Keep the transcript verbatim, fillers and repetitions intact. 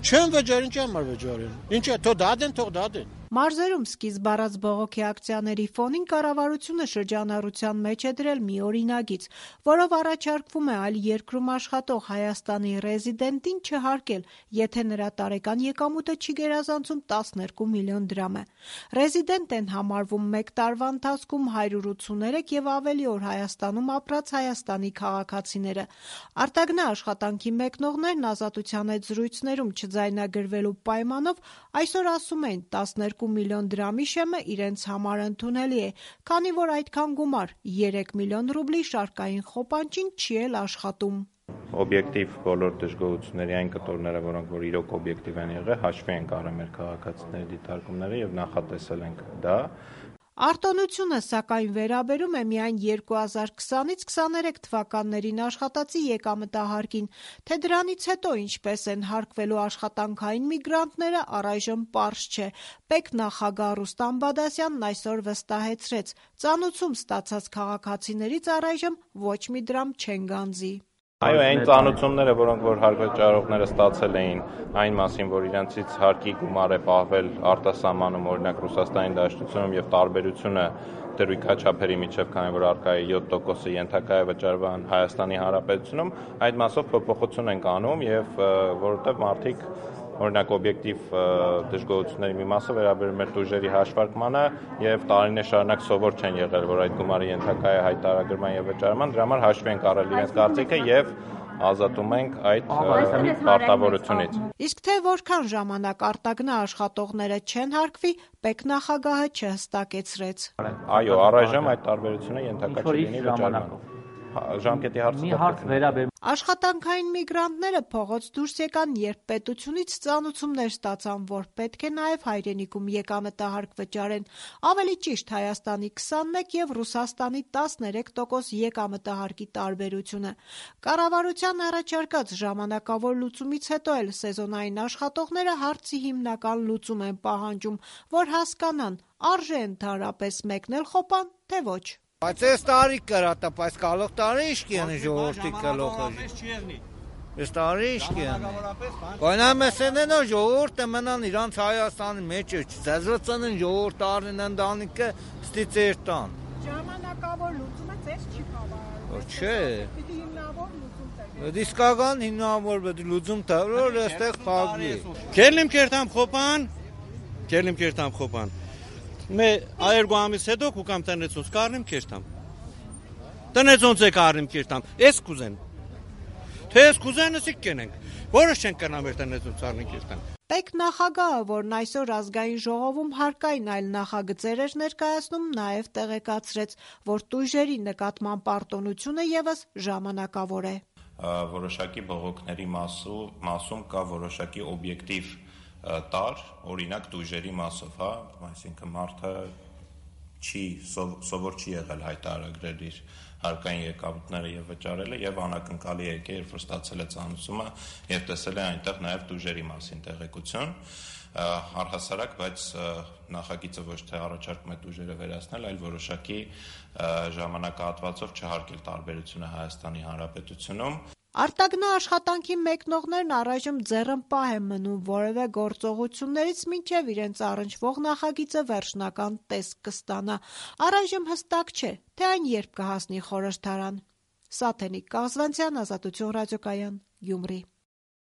Չեն վճարին, ինչ համար վճարեն։ Ինչ է, թող դադեն, թող դադեն։ Մարզերում սկիզբ առած բողոքի ակցիաների ֆոնին կառավարությունը շրջանառության մեջ է դրել մի օրինագիծ, որով առաջարկվում է այլ երկրում աշխատող Հայաստանի ռեզիդենտին չհարկել, եթե նրա տարեկան եկամուտը չի գերազանցում տասներկու միլիոն դրամ է։ Ռեզիդենտ են համարվում մեկ տարվա ընթացքում հարյուր ութսուներեք եւ ավելի օր Հայաստանում ապրած Հայաստանի քաղաքացիները։ Արտագնա աշխատանքի մեկնողներն Ազատության հետ զրույցներում չձայնագրվելու պայմանով այսօր ասում են տասներկու միլիոն դրամի շեմը իրենց համար ընդունելի է, քանի որ այդքան գումար երեք միլիոն ռուբլի շարքային խոպանջին չի էլ աշխատում։ Օբյեկտիվ բոլոր դժգոհությունների այն կտորները, որոնք որ իրոք օբյեկտիվ են եղել, հաշվի են առել մեր քաղաքացիների դիտարկումները եւ նախատեսել ենք դա։ Արտոնությունը, սակայն, վերաբերում է միայն երկու հազար քսանից քսաներեք թվականներին աշխատածի եկամտահարկին, թե դրանից հետո ինչպես են հարկվելու աշխատանքային միգրանտները, առայժմ պարզ չէ։ Պետ նախագահ Ռուստամ Բադասյանն այսօր վստահեցրեց, ծանուցում ստացած քաղաքացիներից առայժմ ոչ մի դրամ չեն գանձի։ Այո, այն ծանուցումները, որոնք որ հարկավճարողները ստացել էին այն մասին, որ իրենցից հարկի գումար է պահվել արտասահմանում, օրինակ Ռուսաստանի Դաշնությունում եւ տարբերությունը դրույքա չափերի միջև, քանի որ արկա է յոթ տոկոսը ենթակա է վճարվան Հայաստանի Հանրապետությունում, այդ մասով փոփոխություն ենք անում եւ որովհետեւ մարդիկ օրինակ օբյեկտիվ դժգոհությունների մի մասը վերաբերում է տուժերի հաշվարկմանը եւ տարիներ շարունակ սովոր չեն եղել, որ այդ գումարը ենթակա է հայտարարման եւ վճարման, դրա համար հաշվի ենք առել իրենց կարծիքը եւ ազատում ենք այդ պարտավորությունից։ Իսկ թե որքան ժամանակ արտագնա աշխատողները չեն հարկվի, Պետ նախագահը չհստակեցրեց։ Այո, առայժմ այդ տարբերությունը ենթակա չլինի վճարման։ Ժամկետի հարցը Աշխատանքային միգրանտները փողոց դուրս եկան, երբ պետությունից ծանուցումներ ստացան, որ պետք է նաև հայրենիքում եկամտահարկ վճարեն, ավելի ճիշտ Հայաստանի քսանմեկ եւ Ռուսաստանի տասներեք տոկոս եկամտահարկի տարբերությունը։ Կառավարության առաջարկած ժամանակավոր լուծումից հետո էլ սեզոնային աշխատողները հարցի հիմնական լուծում են պահանջում, որ հասկանան, արժե ընդհանրապես մեկնել խոպան, թե ոչ։ Բայց այս տարի կրատա, բայց կալող տարի իշկիան ժողովրդի կլողը։ Այս տարի իշկիան։ Կայնամ էսեն են ժողովուրդը մնան իրանց Հայաստանի մեջ է, ցեզրոցն են ժողովուրդ առնեն ընդանիքը ստիծեր տան։ Ժամանակավոր լուծումը ցես չի բավարարում։ Չէ։ Պիտի հիմնավոր լուծում տա։ Դիսկական հիմնավոր պետք լուծում տա, որ այստեղ փակվի։ Քերլիմ կերտամ խոպան, քերլիմ կերտամ խոպան։ Մե այերգո ամիս հետո կուկամ տնեցոնց կարնիմ կերտամ։ Տնեցոնց է կարնիմ կերտամ, ես կուզեն։ Թե ես կուզեն ասիկ կենենք, որոշ չեն կրնամ մեր տնեցոնց կարնիմ կերտամ։ Պետ նախագահը, որն այսօր ազգային ժողովում հարկային այլ նախագծեր էր ներկայացնում, նաև տեղեկացրեց, որ տույժերի նկատմամբ պարտոնությունը եւս ժամանակավոր է։ Որոշակի բողոքների մասում կա որոշակի օբյեկտիվ տար, օրինակ տույժերի մասով, հա, այսինքն մարդը չի սովոր չի եղել հայտարարել իր հարկային եկամուտները եւ վճարելը եւ անակնկալի է եկել, երբ որ ստացել է ծանուցումը եւ տեսել է այնտեղ նաեւ տույժերի մասին տեղեկություն, առհասարակ, բայց նախագիծը ոչ թե առաջարկում է տույժերը վերացնել, այլ որոշակի ժամանակահատվածով չհարկել տարբերությունը Հայաստանի Հանրապետությունում։ Արտագնա աշխատանքի մեկնողներն առայժմ ձեռնպահ են մնում որևէ գործողություններից, մինչև իրենց առնչվող նախագիծը վերջնական տեսք կստանա։ Առայժմ հստակ չէ, թե այն երբ կհասնի խորհրդարան։ Սաթենիկ Կազվանցյան, Ազատություն ռադիոկայան, Գյումրի։